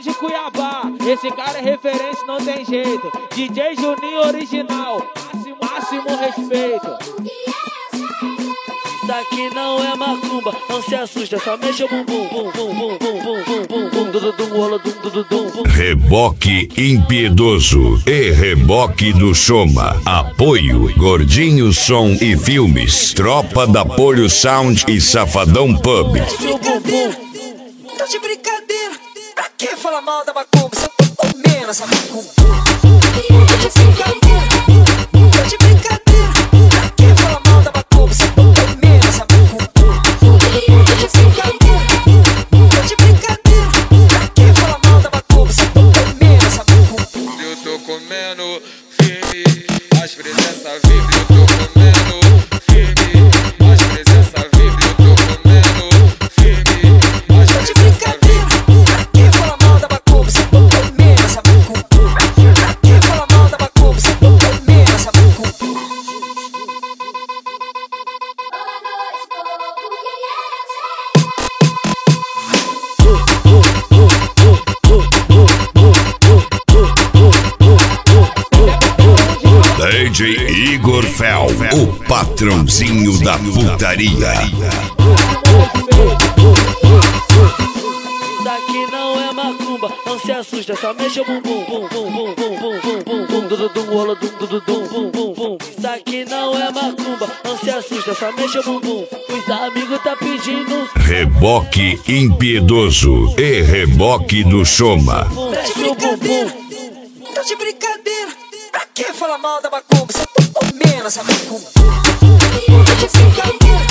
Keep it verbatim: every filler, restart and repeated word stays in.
de Cuiabá. Esse cara é referência, não tem jeito. D J Juninho original, máximo, máximo respeito. Isso aqui não é macumba, não se assusta, só mexe o bumbum, bum, bum, bum, bum, bum, bum, bum, bum, dum, dum, rola, dum, dum, dum, bum. Reboque Impiedoso e Reboque do Choma. Apoio Gordinho Som e Filmes, Tropa da Polho Sound e Safadão Pub. Tô de brincadeira, tô de brincadeira. Pra que falar mal da macumba? Se eu tô comendo essa macumba. Tô de brincadeira, tô de brincadeira. Pra que falar mal da macumba? Se eu tô comendo essa macumba. Tô de brincadeira, tô de brincadeira. Pra que falar mal da macumba? Se eu tô comendo essa macumba. Eu tô comendo firme, as presenças vibram. Eu tô comendo firme, as presenças vibram. Eu tô comendo firme, as Tô de presenças brincadeira, pra que falar mal da macumba? Se eu tô comendo essa macumba. Pra que falar mal da macumba? Se eu tô comendo essa macumba. D J Igor Fel, o patrãozinho da putaria. Isso aqui não é macumba, não se assusta, só mexe o bumbum, bum, bum, bum, bum, bum, bum, bum, bum, dum, dum, rola, dum, dum, dum, bum, bum, bum. Isso aqui não é macumba, não se assusta, só mexe o bumbum. Os amigos tá pedindo Reboque Impiedoso e Reboque do Choma. mexe o bumbum. Tô de brincadeira, pra que falar mal da macumba? Se eu tô comendo essa macumba. Tô de brincadeira,